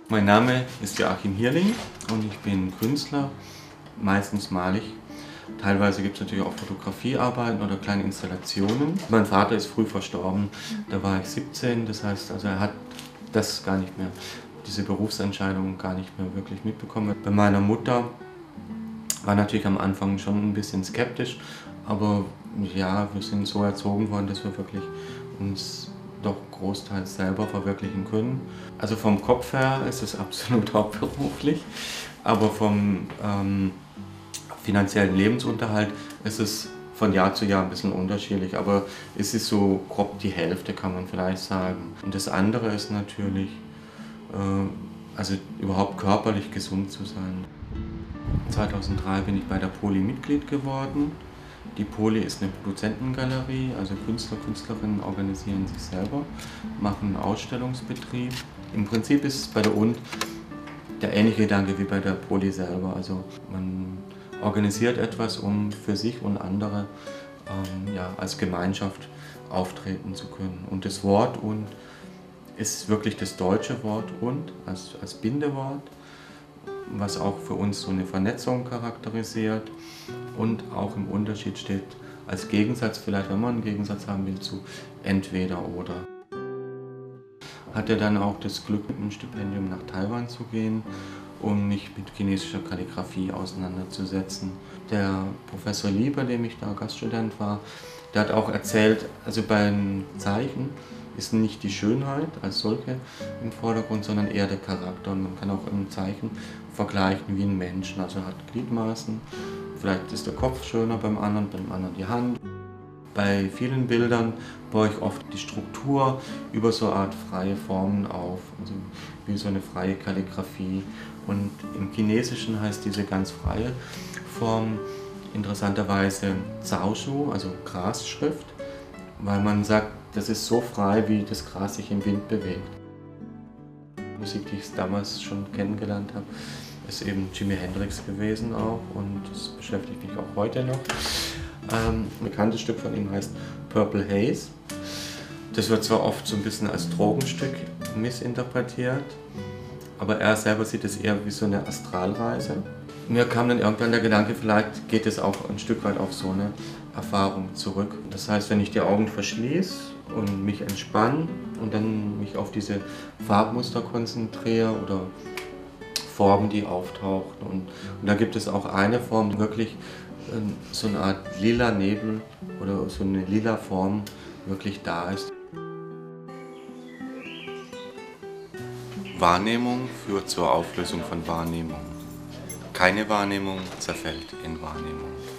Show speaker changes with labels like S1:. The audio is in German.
S1: Mein Name ist Joachim Hierling und ich bin Künstler. Meistens male ich. Teilweise gibt es natürlich auch Fotografiearbeiten oder kleine Installationen. Mein Vater ist früh verstorben, da war ich 17, das heißt, also er hat das gar nicht mehr, diese Berufsentscheidung gar nicht mehr wirklich mitbekommen. Bei meiner Mutter war natürlich am Anfang schon ein bisschen skeptisch, aber ja, wir sind so erzogen worden, dass wir wirklich uns doch großteils selber verwirklichen können. Also vom Kopf her ist es absolut hauptberuflich, aber vom finanziellen Lebensunterhalt ist es von Jahr zu Jahr ein bisschen unterschiedlich, aber es ist so grob die Hälfte, kann man vielleicht sagen. Und das andere ist natürlich, also überhaupt körperlich gesund zu sein. 2003 bin ich bei der Poli Mitglied geworden. Die Poli ist eine Produzentengalerie, also Künstler, Künstlerinnen organisieren sich selber, machen einen Ausstellungsbetrieb. Im Prinzip ist es bei der UNT der ähnliche Gedanke wie bei der Poli selber. Also man organisiert etwas, um für sich und andere ja, als Gemeinschaft auftreten zu können. Und das Wort "und" ist wirklich das deutsche Wort "und" als Bindewort, was auch für uns so eine Vernetzung charakterisiert und auch im Unterschied steht als Gegensatz, vielleicht wenn man einen Gegensatz haben will, zu entweder oder. Hatte dann auch das Glück, mit einem Stipendium nach Taiwan zu gehen, um mich mit chinesischer Kalligraphie auseinanderzusetzen. Der Professor Lee, bei dem ich da Gaststudent war, der hat auch erzählt, also beim Zeichen ist nicht die Schönheit als solche im Vordergrund, sondern eher der Charakter. Und man kann auch im Zeichen vergleichen wie ein Menschen, also er hat Gliedmaßen. Vielleicht ist der Kopf schöner beim anderen die Hand. Bei vielen Bildern baue ich oft die Struktur über so eine Art freie Formen auf, also wie so eine freie Kalligraphie. Und im Chinesischen heißt diese ganz freie Form interessanterweise Zaoshu, also Grasschrift, weil man sagt, das ist so frei, wie das Gras sich im Wind bewegt. Die Musik, die ich damals schon kennengelernt habe, ist eben Jimi Hendrix gewesen auch und das beschäftigt mich auch heute noch. Ein bekanntes Stück von ihm heißt Purple Haze. Das wird zwar oft so ein bisschen als Drogenstück missinterpretiert, aber er selber sieht es eher wie so eine Astralreise. Mir kam dann irgendwann der Gedanke, vielleicht geht es auch ein Stück weit auf so eine Erfahrung zurück. Das heißt, wenn ich die Augen verschließe und mich entspanne und dann mich auf diese Farbmuster konzentriere oder Formen, die auftauchen. Und da gibt es auch eine Form, die wirklich so eine Art lila Nebel oder so eine lila Form wirklich da ist. Wahrnehmung führt zur Auflösung von Wahrnehmung. Keine Wahrnehmung zerfällt in Wahrnehmung.